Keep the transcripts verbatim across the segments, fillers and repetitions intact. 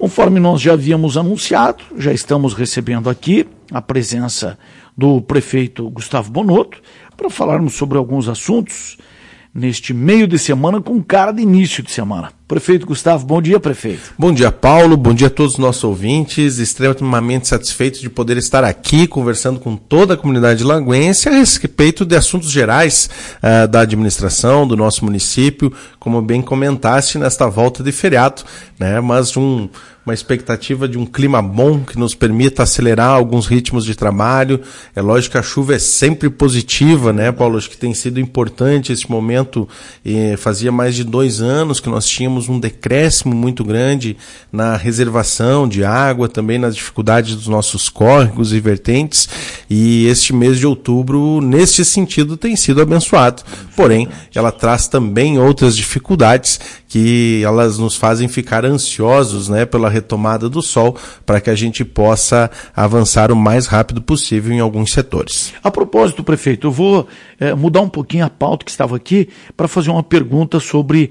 Conforme nós já havíamos anunciado, já estamos recebendo aqui a presença do prefeito Gustavo Bonotto para falarmos sobre alguns assuntos neste meio de semana com cara de início de semana. Prefeito Gustavo, bom dia, prefeito. Bom dia, Paulo, bom dia a todos os nossos ouvintes, extremamente satisfeitos de poder estar aqui conversando com toda a comunidade lagoense a respeito de assuntos gerais uh, da administração, do nosso município, como bem comentaste nesta volta de feriado, né, mas um... uma expectativa de um clima bom que nos permita acelerar alguns ritmos de trabalho. É lógico que a chuva é sempre positiva, né, Paulo? Acho que tem sido importante este momento. E fazia mais de dois anos que nós tínhamos um decréscimo muito grande na reservação de água, também nas dificuldades dos nossos córregos e vertentes. E este mês de outubro, neste sentido, tem sido abençoado. Porém, ela traz também outras dificuldades que elas nos fazem ficar ansiosos, né, pela retomada do sol, para que a gente possa avançar o mais rápido possível em alguns setores. A propósito, prefeito, eu vou é, mudar um pouquinho a pauta que estava aqui para fazer uma pergunta sobre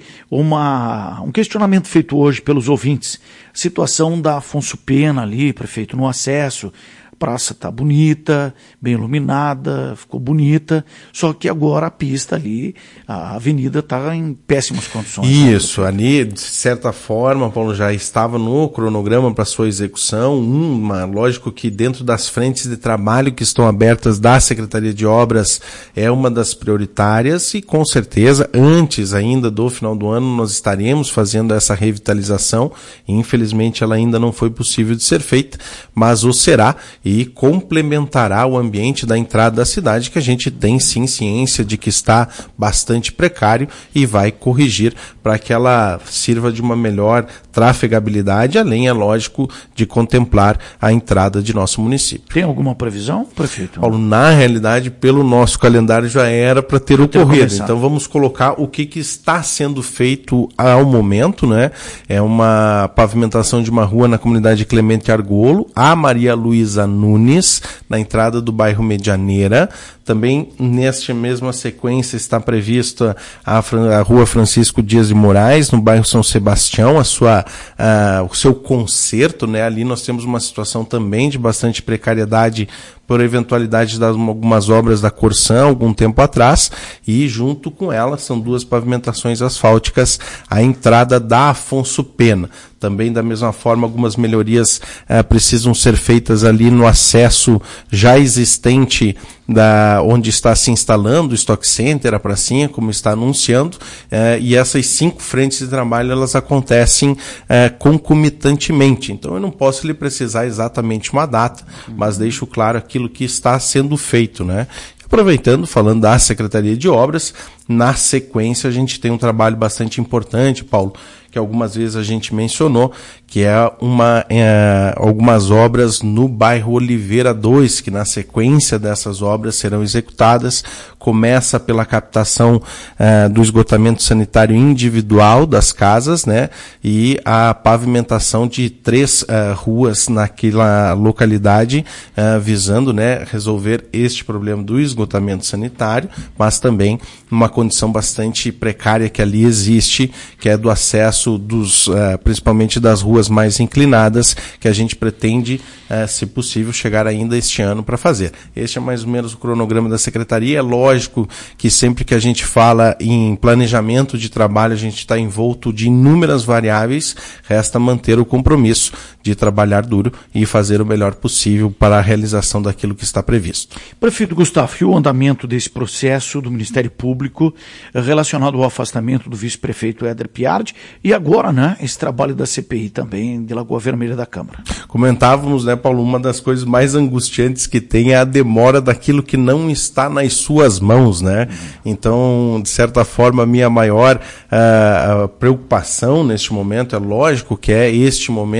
uma, um questionamento feito hoje pelos ouvintes. Situação da Afonso Pena ali, prefeito, no acesso. A praça está bonita, bem iluminada, ficou bonita, só que agora a pista ali, a avenida está em péssimas condições. Isso, né? Ali, de certa forma, Paulo, já estava no cronograma para sua execução, uma, lógico que dentro das frentes de trabalho que estão abertas da Secretaria de Obras é uma das prioritárias e com certeza, antes ainda do final do ano, nós estaremos fazendo essa revitalização. Infelizmente ela ainda não foi possível de ser feita, mas o será e complementará o ambiente da entrada da cidade, que a gente tem sim ciência de que está bastante precário e vai corrigir para que ela sirva de uma melhor trafegabilidade, além, é lógico, de contemplar a entrada de nosso município. Tem alguma previsão, prefeito? Paulo, na realidade, pelo nosso calendário já era para ter ocorrido. Então vamos colocar o que, que está sendo feito ao momento, né? É uma pavimentação de uma rua na comunidade Clemente Argolo, a Maria Luísa Nunes, na entrada do bairro Medianeira. Também, nesta mesma sequência, está prevista a, a rua Francisco Dias de Moraes, no bairro São Sebastião, a sua, a, o seu concerto, né? Ali nós temos uma situação também de bastante precariedade por eventualidade de algumas obras da Corsan algum tempo atrás, e junto com ela são duas pavimentações asfálticas, a entrada da Afonso Pena. Também, da mesma forma, algumas melhorias eh, precisam ser feitas ali no acesso já existente da, onde está se instalando o Stock Center, a pracinha, como está anunciando, eh, e essas cinco frentes de trabalho, elas acontecem eh, concomitantemente. Então, eu não posso lhe precisar exatamente uma data, mas deixo claro aquilo que está sendo feito, né? Aproveitando, falando da Secretaria de Obras, na sequência a gente tem um trabalho bastante importante, Paulo, que algumas vezes a gente mencionou, que é, uma, é algumas obras no bairro Oliveira dois, que na sequência dessas obras serão executadas. Começa pela captação é, do esgotamento sanitário individual das casas, né, e a pavimentação de três é, ruas naquela localidade, é, visando, né, resolver este problema do esgotamento sanitário, mas também uma condição bastante precária que ali existe, que é do acesso dos, uh, principalmente das ruas mais inclinadas, que a gente pretende, uh, se possível, chegar ainda este ano para fazer. Este é mais ou menos o cronograma da Secretaria. É lógico que sempre que a gente fala em planejamento de trabalho, a gente está envolto de inúmeras variáveis, resta manter o compromisso de trabalhar duro e fazer o melhor possível para a realização daquilo que está previsto. Prefeito Gustavo, e o andamento desse processo do Ministério Público relacionado ao afastamento do vice-prefeito Éder Piardi e agora, né, esse trabalho da C P I também, de Lagoa Vermelha da Câmara? Comentávamos, né, Paulo, uma das coisas mais angustiantes que tem é a demora daquilo que não está nas suas mãos, né? Uhum. Então, de certa forma, a minha maior uh, preocupação neste momento, é lógico que é este momento que nós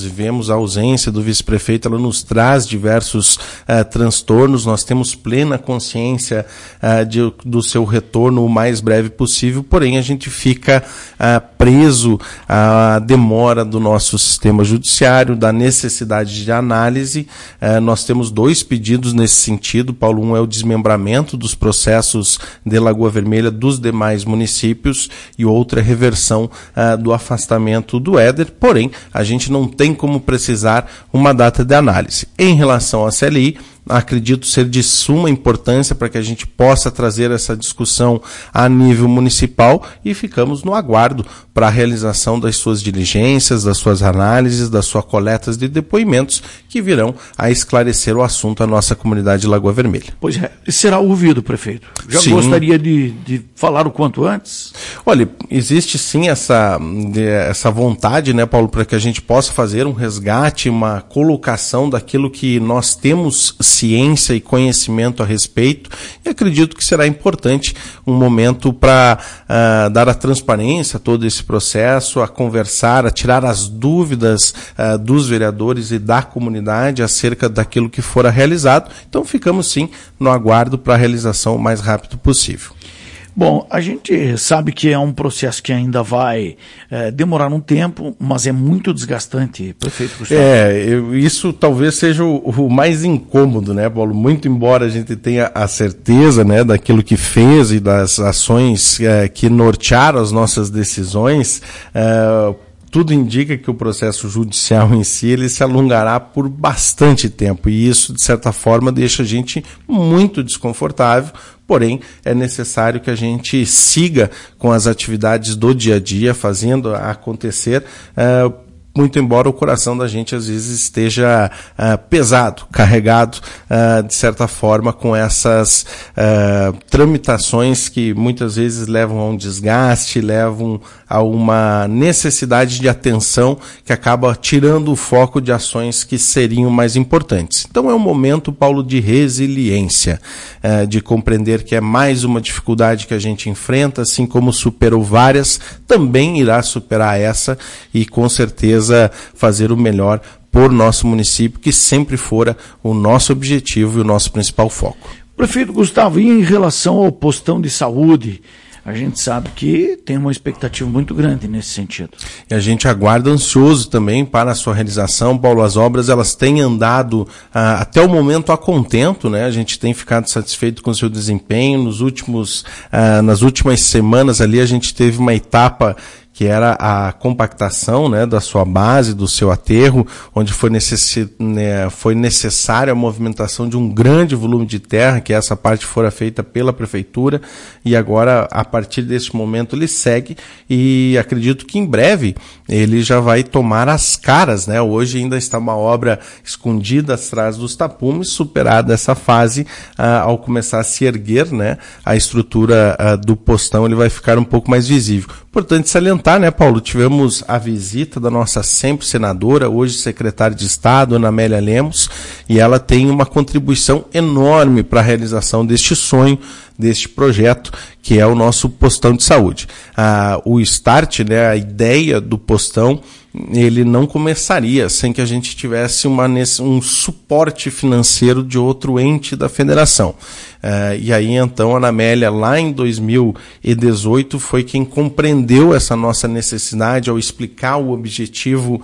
e vemos a ausência do vice-prefeito, ela nos traz diversos uh, transtornos. Nós temos plena consciência uh, de, do seu retorno o mais breve possível, porém a gente fica uh, preso à demora do nosso sistema judiciário, da necessidade de análise. Uh, nós temos dois pedidos nesse sentido, Paulo. Um é o desmembramento dos processos de Lagoa Vermelha dos demais municípios e outro é a reversão uh, do afastamento do Éder, porém a gente não tem como precisar uma data de análise. Em relação à C L I, acredito ser de suma importância para que a gente possa trazer essa discussão a nível municipal e ficamos no aguardo para a realização das suas diligências, das suas análises, das suas coletas de depoimentos que virão a esclarecer o assunto à nossa comunidade de Lagoa Vermelha. Pois é, será ouvido, prefeito. Já sim. Gostaria de, de falar o quanto antes? Olha, existe sim essa, essa vontade, né, Paulo, para que a gente possa fazer um resgate, uma colocação daquilo que nós temos ciência e conhecimento a respeito, e acredito que será importante um momento para uh, dar a transparência a todo esse processo, a conversar, a tirar as dúvidas uh, dos vereadores e da comunidade acerca daquilo que fora realizado. Então ficamos sim no aguardo para a realização o mais rápido possível. Bom, a gente sabe que é um processo que ainda vai é, demorar um tempo, mas é muito desgastante, prefeito Gustavo. É, eu, isso talvez seja o, o mais incômodo, né, Paulo? Muito embora a gente tenha a certeza, né, daquilo que fez e das ações é, que nortearam as nossas decisões, é, tudo indica que o processo judicial em si ele se alongará por bastante tempo e isso, de certa forma, deixa a gente muito desconfortável, porém é necessário que a gente siga com as atividades do dia a dia, fazendo acontecer, uh, muito embora o coração da gente às vezes esteja uh, pesado, carregado, uh, de certa forma, com essas uh, tramitações que muitas vezes levam a um desgaste, levam a uma necessidade de atenção que acaba tirando o foco de ações que seriam mais importantes. Então é um momento, Paulo, de resiliência, uh, de compreender que é mais uma dificuldade que a gente enfrenta, assim como superou várias, também irá superar essa e com certeza fazer o melhor por nosso município, que sempre fora o nosso objetivo e o nosso principal foco. Prefeito Gustavo, e em relação ao postão de saúde, a gente sabe que tem uma expectativa muito grande nesse sentido. E a gente aguarda ansioso também para a sua realização, Paulo. As obras elas têm andado ah, até o momento a contento, né? A gente tem ficado satisfeito com o seu desempenho. Nos últimos, ah, nas últimas semanas ali a gente teve uma etapa que era a compactação, né, da sua base, do seu aterro, onde foi, necessi- né, foi necessária a movimentação de um grande volume de terra, que essa parte fora feita pela prefeitura, e agora, a partir desse momento, ele segue, e acredito que em breve ele já vai tomar as caras, né? Hoje ainda está uma obra escondida atrás dos tapumes, superada essa fase, ah, ao começar a se erguer, né, a estrutura ah, do postão, ele vai ficar um pouco mais visível. Importante salientar, né, Paulo? Tivemos a visita da nossa sempre senadora, hoje secretária de Estado, Ana Amélia Lemos, e ela tem uma contribuição enorme para a realização deste sonho, deste projeto, que é o nosso postão de saúde. Ah, o start, né, a ideia do postão, ele não começaria sem que a gente tivesse uma, um suporte financeiro de outro ente da federação. Uh, e aí, então, a Ana Amélia, lá em dois mil e dezoito, foi quem compreendeu essa nossa necessidade. Ao explicar o objetivo,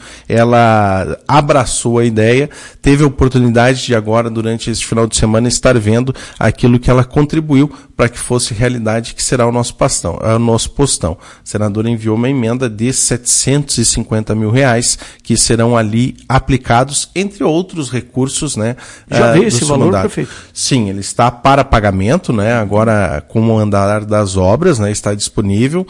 ela abraçou a ideia, teve a oportunidade de agora, durante esse final de semana, estar vendo aquilo que ela contribuiu para que fosse realidade, que será o nosso postão. O nosso postão. A senadora enviou uma emenda de setecentos e cinquenta mil reais, que serão ali aplicados, entre outros recursos, né? Já veio esse valor, prefeito? Sim, ele está para pagamento, né? Agora, com o andar das obras, né? Está disponível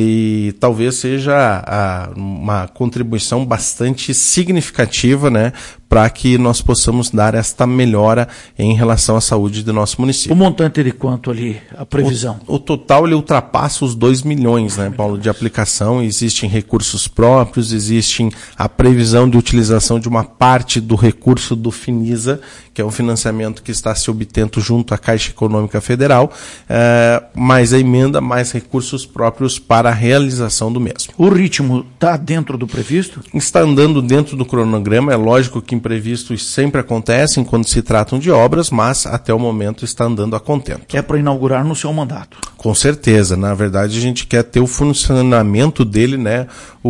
e talvez seja a, uma contribuição bastante significativa, né? Para que nós possamos dar esta melhora em relação à saúde do nosso município. O montante de quanto ali? aí a previsão? O, o total ele ultrapassa os dois milhões, né, Paulo, de aplicação. Existem recursos próprios, existem a previsão de utilização de uma parte do recurso do Finisa, que é um financiamento que está se obtendo junto à Caixa Econômica Federal, é, mais a emenda, mais recursos próprios para a realização do mesmo. O ritmo está dentro do previsto? Está andando dentro do cronograma. É lógico que imprevistos sempre acontecem quando se tratam de obras, mas até o momento está andando a contento. É para inaugurar no seu mandato? Com certeza. Na verdade, a gente quer ter o funcionamento dele, né?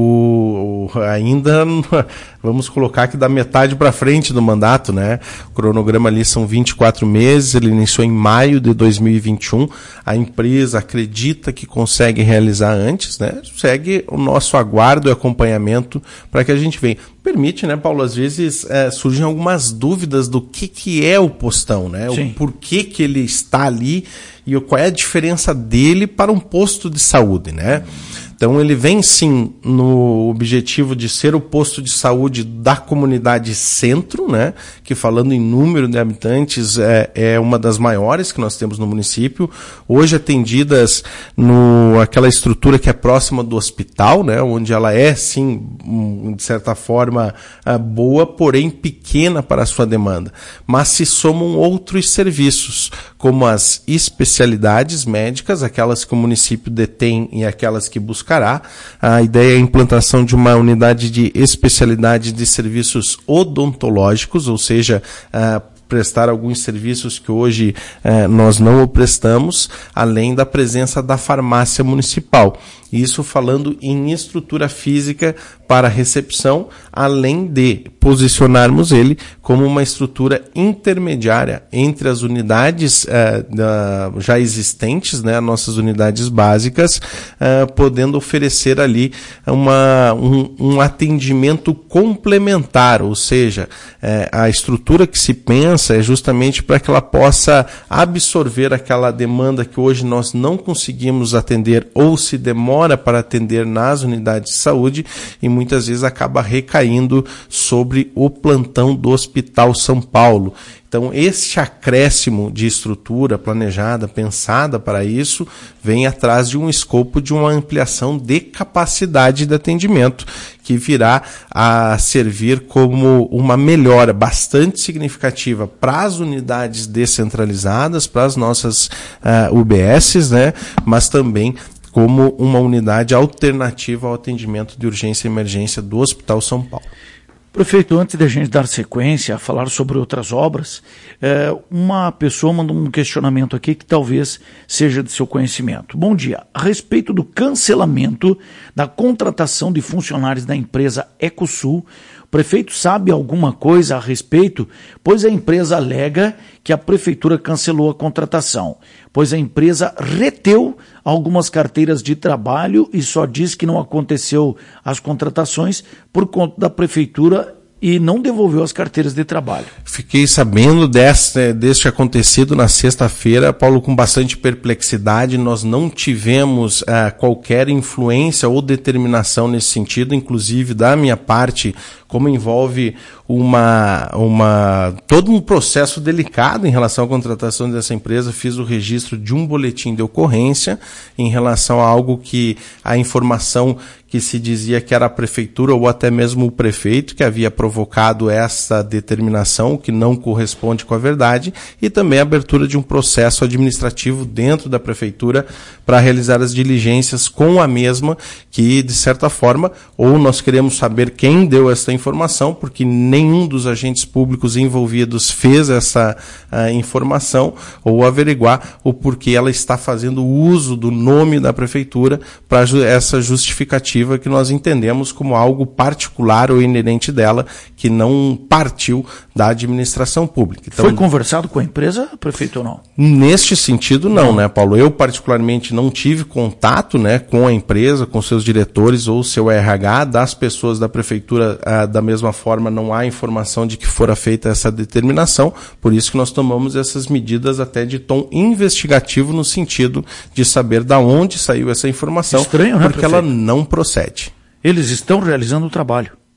O, o ainda vamos colocar aqui da metade para frente do mandato, né? O cronograma ali são vinte e quatro meses, ele iniciou em maio de dois mil e vinte e um. A empresa acredita que consegue realizar antes, né? Segue o nosso aguardo e acompanhamento para que a gente venha. Permite, né, Paulo? Às vezes é, surgem algumas dúvidas do que, que é o postão, né? Sim. O porquê que ele está ali e qual é a diferença dele para um posto de saúde, né? Então ele vem sim no objetivo de ser o posto de saúde da comunidade centro, né? Que falando em número de habitantes é, é uma das maiores que nós temos no município. Hoje atendidas no aquela estrutura que é próxima do hospital, né? Onde ela é sim, de certa forma, boa, porém pequena para a sua demanda. Mas se somam outros serviços, como as especialidades médicas, aquelas que o município detém e aquelas que buscará. A ideia é a implantação de uma unidade de especialidade de serviços odontológicos, ou seja, uh, prestar alguns serviços que hoje uh, nós não o prestamos, além da presença da farmácia municipal. Isso falando em estrutura física para recepção, além de posicionarmos ele como uma estrutura intermediária entre as unidades uh, da, já existentes, né, nossas unidades básicas, uh, podendo oferecer ali uma, um, um atendimento complementar, ou seja, uh, a estrutura que se pensa é justamente para que ela possa absorver aquela demanda que hoje nós não conseguimos atender ou se demora para atender nas unidades de saúde e muitas vezes acaba recaindo sobre o plantão do Hospital São Paulo. Então, este acréscimo de estrutura planejada, pensada para isso, vem atrás de um escopo de uma ampliação de capacidade de atendimento, que virá a servir como uma melhora bastante significativa para as unidades descentralizadas, para as nossas uh, U B Ss, né? Mas também como uma unidade alternativa ao atendimento de urgência e emergência do Hospital São Paulo. Prefeito, antes da gente dar sequência a falar sobre outras obras, é, uma pessoa mandou um questionamento aqui que talvez seja de seu conhecimento. Bom dia. A respeito do cancelamento da contratação de funcionários da empresa Ecosul, o prefeito sabe alguma coisa a respeito? Pois a empresa alega que a prefeitura cancelou a contratação, pois a empresa reteu algumas carteiras de trabalho e só diz que não aconteceu as contratações por conta da prefeitura e não devolveu as carteiras de trabalho. Fiquei sabendo deste, deste acontecido na sexta-feira, Paulo, com bastante perplexidade. Nós não tivemos uh, qualquer influência ou determinação nesse sentido, inclusive da minha parte, como envolve uma, uma, todo um processo delicado em relação à contratação dessa empresa. Fiz o registro de um boletim de ocorrência em relação a algo que a informação que se dizia que era a prefeitura ou até mesmo o prefeito que havia provocado essa determinação, que não corresponde com a verdade, e também a abertura de um processo administrativo dentro da prefeitura para realizar as diligências com a mesma, que de certa forma, ou nós queremos saber quem deu essa informação, porque nenhum dos agentes públicos envolvidos fez essa uh, informação, ou averiguar o porquê ela está fazendo uso do nome da prefeitura para ju- essa justificativa que nós entendemos como algo particular ou inerente dela, que não partiu da administração pública. Então, foi conversado com a empresa, prefeito, ou não? Neste sentido, não, não, né, Paulo? Eu, particularmente, não tive contato, né, com a empresa, com seus diretores ou seu R H, das pessoas da prefeitura, ah, da mesma forma, não há informação de que fora feita essa determinação, por isso que nós tomamos essas medidas até de tom investigativo, no sentido de saber da onde saiu essa informação. Estranho, né, porque prefeito? Ela não procede. Eles estão realizando o trabalho.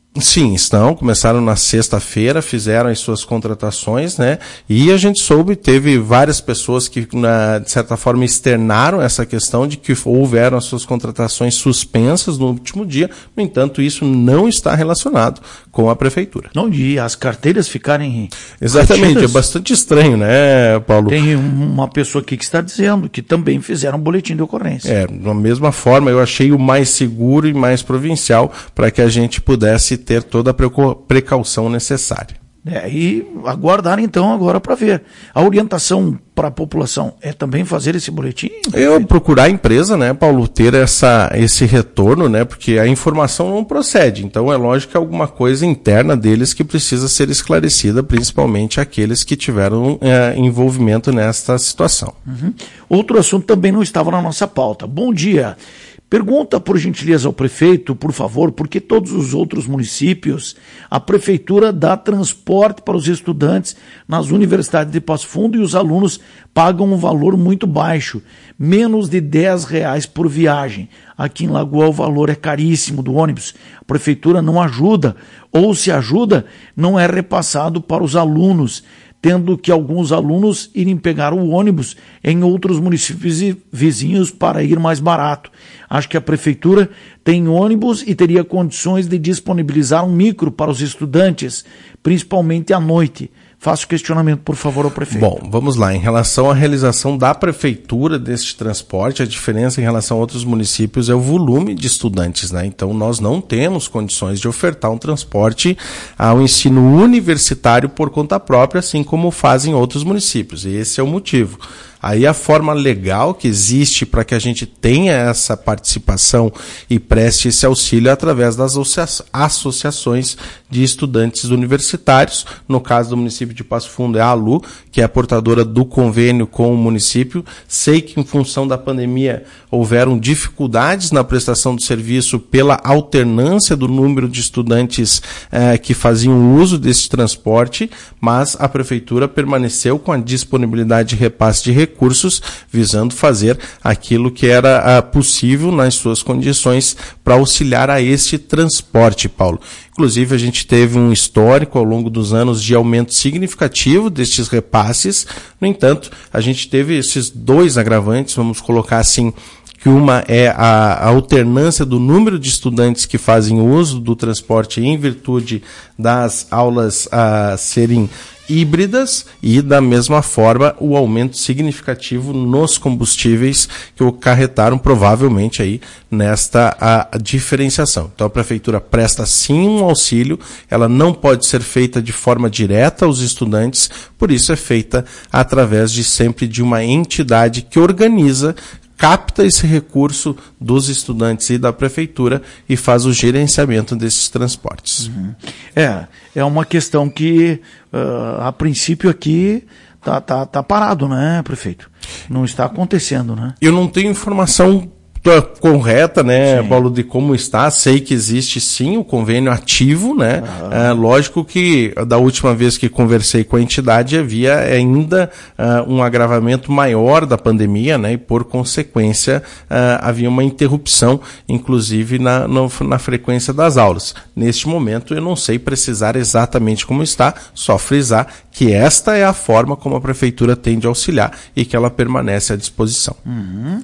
Sim, estão, começaram na sexta-feira, fizeram as suas contratações, né? E a gente soube, teve várias pessoas que, na, de certa forma, externaram essa questão de que houveram as suas contratações suspensas no último dia. No entanto, isso não está relacionado com a prefeitura. Não, e as carteiras ficarem... Exatamente, retidas. É bastante estranho, né, Paulo? Tem uma pessoa aqui que está dizendo que também fizeram um boletim de ocorrência. É, da mesma forma, eu achei o mais seguro e mais provincial para que a gente pudesse ter toda a precaução necessária. É, e aguardar então agora para ver. A orientação para a população é também fazer esse boletim? Eu prefeito? Procurar a empresa, né, Paulo, ter essa, esse retorno, né, porque a informação não procede. Então é lógico que é alguma coisa interna deles que precisa ser esclarecida, principalmente aqueles que tiveram é, envolvimento nesta situação. Uhum. Outro assunto também não estava na nossa pauta. Bom dia. Pergunta, por gentileza, ao prefeito, por favor, por que todos os outros municípios a prefeitura dá transporte para os estudantes nas universidades de Passo Fundo e os alunos pagam um valor muito baixo, menos de dez reais por viagem. Aqui em Lagoa o valor é caríssimo do ônibus. A prefeitura não ajuda, ou se ajuda, não é repassado para os alunos, tendo que alguns alunos irem pegar o ônibus em outros municípios vizinhos para ir mais barato. Acho que a prefeitura tem ônibus e teria condições de disponibilizar um micro para os estudantes, principalmente à noite. Faço questionamento, por favor, ao prefeito. Bom, vamos lá. Em relação à realização da prefeitura deste transporte, a diferença em relação a outros municípios é o volume de estudantes, né? Então, nós não temos condições de ofertar um transporte ao ensino universitário por conta própria, assim como fazem outros municípios. E esse é o motivo. Aí a forma legal que existe para que a gente tenha essa participação e preste esse auxílio é através das associações de estudantes universitários. No caso do município de Passo Fundo é a ALU, que é a portadora do convênio com o município. Sei que em função da pandemia houveram dificuldades na prestação do serviço pela alternância do número de estudantes eh, que faziam uso desse transporte, mas a prefeitura permaneceu com a disponibilidade de repasse de recursos recursos, visando fazer aquilo que era uh, possível nas suas condições para auxiliar a este transporte, Paulo. Inclusive, a gente teve um histórico ao longo dos anos de aumento significativo destes repasses. No entanto, a gente teve esses dois agravantes, vamos colocar assim, que uma é a, a alternância do número de estudantes que fazem uso do transporte em virtude das aulas a serem híbridas e, da mesma forma, o aumento significativo nos combustíveis que acarretaram provavelmente aí nesta a, a diferenciação. Então, a prefeitura presta sim um auxílio, ela não pode ser feita de forma direta aos estudantes, por isso é feita através de sempre de uma entidade que organiza, capta esse recurso dos estudantes e da prefeitura e faz o gerenciamento desses transportes. Uhum. É, é uma questão que, uh, a princípio aqui, tá, tá, tá parado, né, prefeito? Não está acontecendo, né? Eu não tenho informação correta, né, sim, Paulo, de como está. Sei que existe sim o convênio ativo, né? Ah. É, lógico que da última vez que conversei com a entidade havia ainda uh, um agravamento maior da pandemia, né? E por consequência uh, havia uma interrupção, inclusive na, no, na frequência das aulas. Neste momento eu não sei precisar exatamente como está, só frisar que esta é a forma como a prefeitura tem de auxiliar e que ela permanece à disposição. Uhum.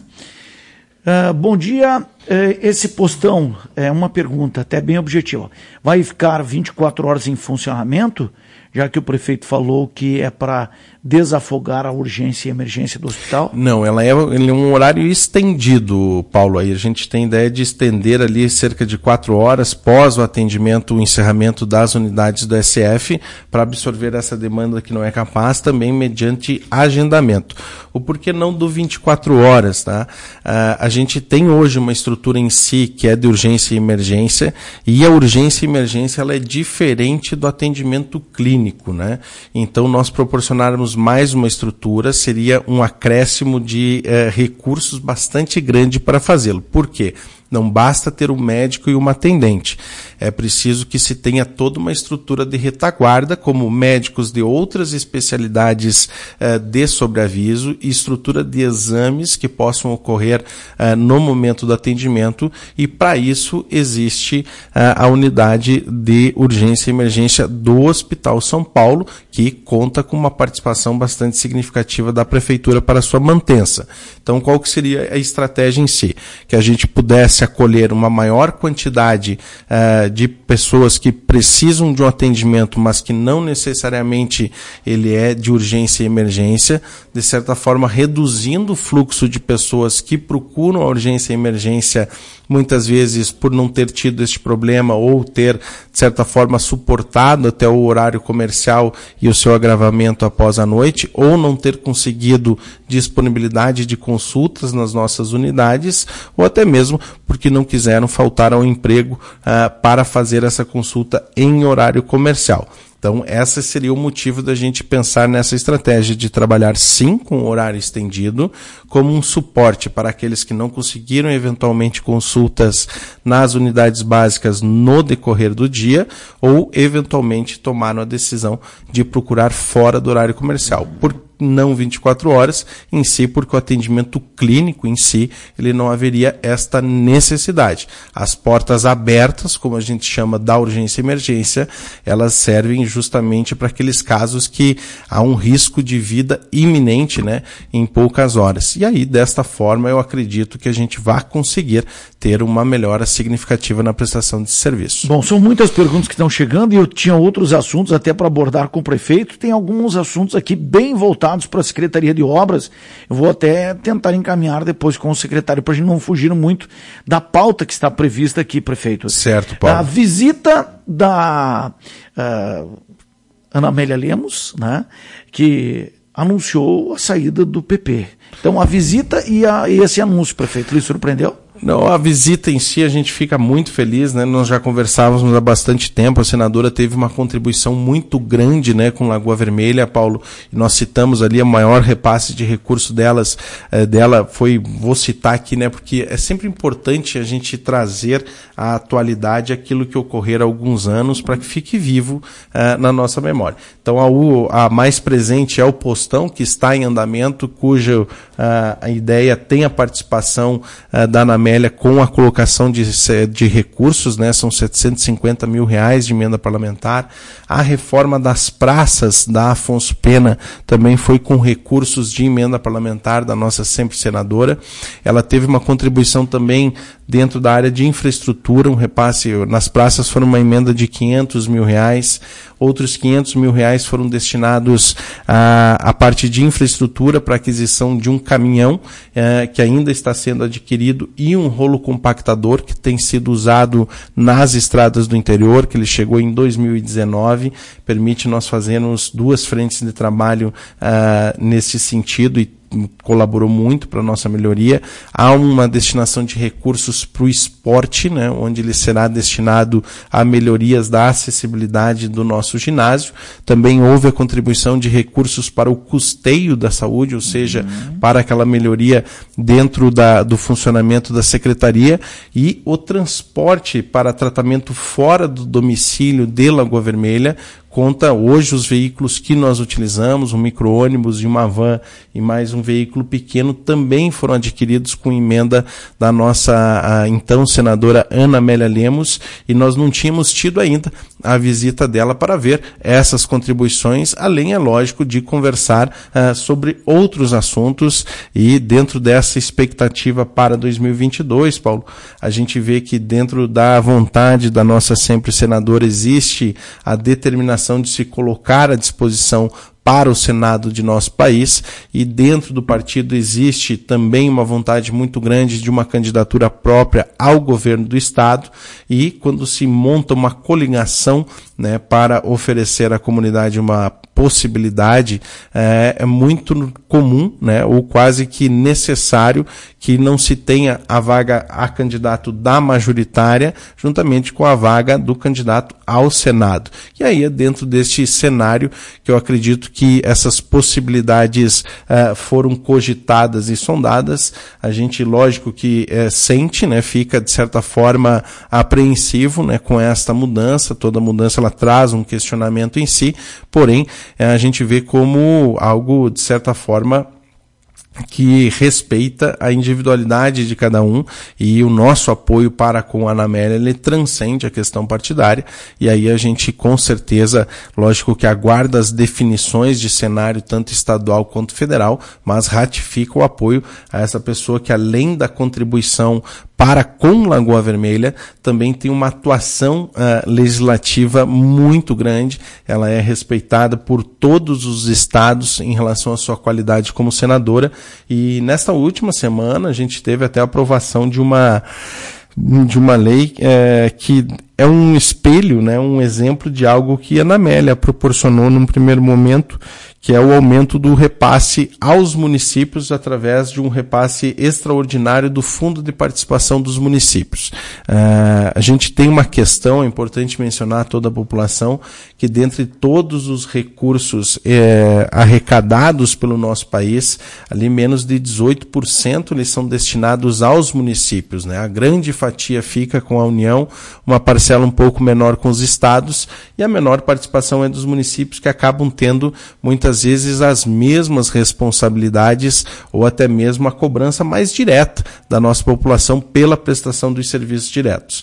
Uh, bom dia, uh, esse postão é uma pergunta até bem objetiva. Vai ficar vinte e quatro horas em funcionamento, já que o prefeito falou que é para desafogar a urgência e emergência do hospital? Não, ela é, ele é um horário estendido, Paulo. Aí a gente tem ideia de estender ali cerca de quatro horas pós o atendimento, o encerramento das unidades do S F, para absorver essa demanda que não é capaz, também mediante agendamento. O porquê não do vinte e quatro horas, tá? Uh, a gente tem hoje uma estrutura em si que é de urgência e emergência, e a urgência e emergência ela é diferente do atendimento clínico, né? Então, nós proporcionarmos mais uma estrutura seria um acréscimo de eh, recursos bastante grande para fazê-lo. Por quê? Não basta ter um médico e uma atendente. É preciso que se tenha toda uma estrutura de retaguarda, como médicos de outras especialidades eh, de sobreaviso e estrutura de exames que possam ocorrer eh, no momento do atendimento, e para isso existe eh, a unidade de urgência e emergência do Hospital São Paulo, que conta com uma participação bastante significativa da Prefeitura para sua manutenção. Então, qual que seria a estratégia em si? Que a gente pudesse acolher uma maior quantidade uh, de pessoas que precisam de um atendimento, mas que não necessariamente ele é de urgência e emergência, de certa forma reduzindo o fluxo de pessoas que procuram a urgência e emergência, muitas vezes por não ter tido este problema ou ter, de certa forma, suportado até o horário comercial e o seu agravamento após a noite, ou não ter conseguido disponibilidade de consultas nas nossas unidades, ou até mesmo porque não quiseram faltar ao emprego uh, para fazer essa consulta em horário comercial. Então, esse seria o motivo da gente pensar nessa estratégia de trabalhar sim com o horário estendido, como um suporte para aqueles que não conseguiram eventualmente consultas nas unidades básicas no decorrer do dia, ou eventualmente tomaram a decisão de procurar fora do horário comercial. Por não vinte e quatro horas em si, porque o atendimento clínico em si, ele não haveria esta necessidade. As portas abertas, como a gente chama da urgência e emergência, elas servem justamente para aqueles casos que há um risco de vida iminente, né, em poucas horas. E aí, desta forma, eu acredito que a gente vai conseguir ter uma melhora significativa na prestação de serviço. Bom, são muitas perguntas que estão chegando e eu tinha outros assuntos até para abordar com o prefeito. Tem alguns assuntos aqui bem voltados para a Secretaria de Obras. Eu vou até tentar encaminhar depois com o secretário para a gente não fugir muito da pauta que está prevista aqui, prefeito. Certo, Paulo. A visita da uh, Ana Amélia Lemos, né, que anunciou a saída do P P. Então, a visita e, a, e esse anúncio, prefeito, lhe surpreendeu? Não, a visita em si a gente fica muito feliz, né? Nós já conversávamos há bastante tempo, a senadora teve uma contribuição muito grande, né, com Lagoa Vermelha, Paulo, e nós citamos ali a maior repasse de recurso delas, eh, dela foi, vou citar aqui, né, porque é sempre importante a gente trazer à atualidade aquilo que ocorreu há alguns anos para que fique vivo eh, na nossa memória. Então a, U, a mais presente é o postão, que está em andamento, cuja a, a ideia tem a participação a, da Ana Amélia com a colocação de, de recursos, né? São setecentos e cinquenta mil reais de emenda parlamentar. A reforma das praças da Afonso Pena também foi com recursos de emenda parlamentar da nossa sempre senadora. Ela teve uma contribuição também dentro da área de infraestrutura, um repasse nas praças foram uma emenda de quinhentos mil reais, outros quinhentos mil reais foram destinados à, à parte de infraestrutura para aquisição de um caminhão eh, que ainda está sendo adquirido e um rolo compactador que tem sido usado nas estradas do interior, que ele chegou em dois mil e dezenove, permite nós fazermos duas frentes de trabalho uh, nesse sentido e colaborou muito para a nossa melhoria. Há uma destinação de recursos para o esporte, né, onde ele será destinado a melhorias da acessibilidade do nosso ginásio. Também houve a contribuição de recursos para o custeio da saúde, ou seja, uhum. para aquela melhoria dentro da, do funcionamento da secretaria, e o transporte para tratamento fora do domicílio de Lagoa Vermelha. Conta hoje os veículos que nós utilizamos, um micro-ônibus e uma van e mais um veículo pequeno, também foram adquiridos com emenda da nossa a, então senadora Ana Amélia Lemos, e nós não tínhamos tido ainda a visita dela para ver essas contribuições, além, é lógico, de conversar uh, sobre outros assuntos. E dentro dessa expectativa para dois mil e vinte e dois, Paulo, a gente vê que dentro da vontade da nossa sempre senadora existe a determinação de se colocar à disposição para o Senado de nosso país, e dentro do partido existe também uma vontade muito grande de uma candidatura própria ao governo do Estado, e quando se monta uma coligação, né, para oferecer à comunidade uma possibilidade, é, é muito comum, né, ou quase que necessário que não se tenha a vaga a candidato da majoritária juntamente com a vaga do candidato ao Senado. E aí é dentro deste cenário que eu acredito que essas possibilidades uh, foram cogitadas e sondadas. A gente, lógico que uh, sente, né, fica de certa forma apreensivo, né, com esta mudança. Toda mudança ela traz um questionamento em si, porém uh, a gente vê como algo de certa forma que respeita a individualidade de cada um, e o nosso apoio para com a Ana Amélia, ele transcende a questão partidária, e aí a gente com certeza, lógico que aguarda as definições de cenário tanto estadual quanto federal, mas ratifica o apoio a essa pessoa que, além da contribuição para com Lagoa Vermelha, também tem uma atuação uh, legislativa muito grande. Ela é respeitada por todos os estados em relação à sua qualidade como senadora, e nesta última semana a gente teve até a aprovação de uma de uma lei é, que é um espelho, né, um exemplo de algo que a Ana Amélia proporcionou num primeiro momento, que é o aumento do repasse aos municípios através de um repasse extraordinário do Fundo de Participação dos Municípios. Uh, a gente tem uma questão, é importante mencionar a toda a população, que dentre todos os recursos eh, arrecadados pelo nosso país, ali menos de dezoito por cento eles são destinados aos municípios, né? A grande fatia fica com a União, uma parcela um pouco menor com os estados, e a menor participação é dos municípios, que acabam tendo muitas vezes as mesmas responsabilidades ou até mesmo a cobrança mais direta da nossa população pela prestação dos serviços diretos.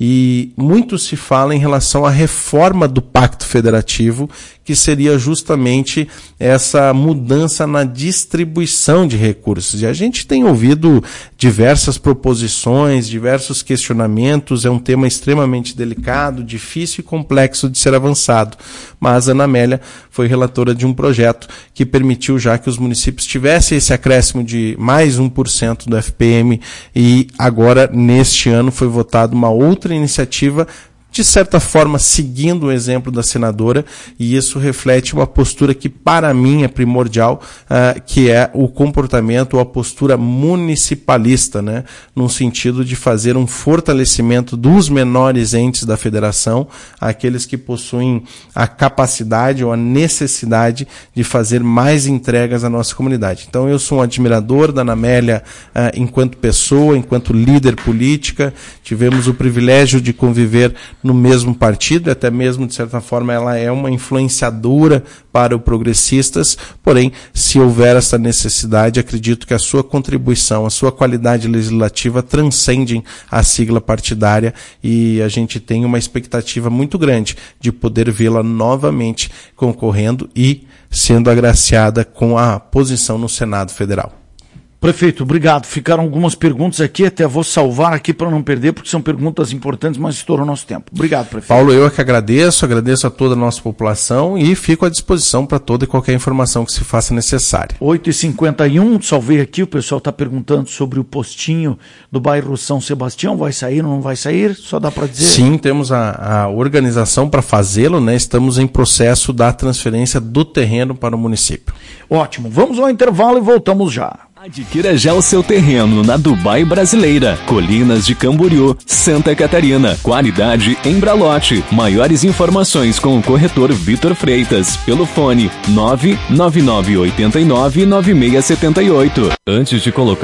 E muito se fala em relação à reforma do Pacto Federativo, que seria justamente essa mudança na distribuição de recursos. E a gente tem ouvido diversas proposições, diversos questionamentos, é um tema extremamente delicado, difícil e complexo de ser avançado. Mas a Ana Amélia foi relatora de um projeto que permitiu já que os municípios tivessem esse acréscimo de mais um por cento do F P M, e agora, neste ano, foi votada uma outra iniciativa, de certa forma seguindo o exemplo da senadora, e isso reflete uma postura que para mim é primordial, uh, que é o comportamento ou a postura municipalista, né, no sentido de fazer um fortalecimento dos menores entes da federação, aqueles que possuem a capacidade ou a necessidade de fazer mais entregas à nossa comunidade. Então eu sou um admirador da Ana Amélia uh, enquanto pessoa, enquanto líder política. Tivemos o privilégio de conviver no mesmo partido, até mesmo, de certa forma, ela é uma influenciadora para o Progressistas, porém, se houver essa necessidade, acredito que a sua contribuição, a sua qualidade legislativa transcendem a sigla partidária, e a gente tem uma expectativa muito grande de poder vê-la novamente concorrendo e sendo agraciada com a posição no Senado Federal. Prefeito, obrigado. Ficaram algumas perguntas aqui, até vou salvar aqui para não perder, porque são perguntas importantes, mas estourou o nosso tempo. Obrigado, prefeito. Paulo, eu é que agradeço, agradeço a toda a nossa população e fico à disposição para toda e qualquer informação que se faça necessária. oito e cinquenta e um, salvei aqui, o pessoal está perguntando sobre o postinho do bairro São Sebastião, vai sair ou não vai sair? Só dá para dizer? Sim, temos a, a organização para fazê-lo, né? Estamos em processo da transferência do terreno para o município. Ótimo, vamos ao intervalo e voltamos já. Adquira já o seu terreno na Dubai Brasileira, Colinas de Camboriú, Santa Catarina. Qualidade em Bralote. Maiores informações com o corretor Vitor Freitas pelo fone nove nove nove oito nove nove seis sete oito. Antes de colocar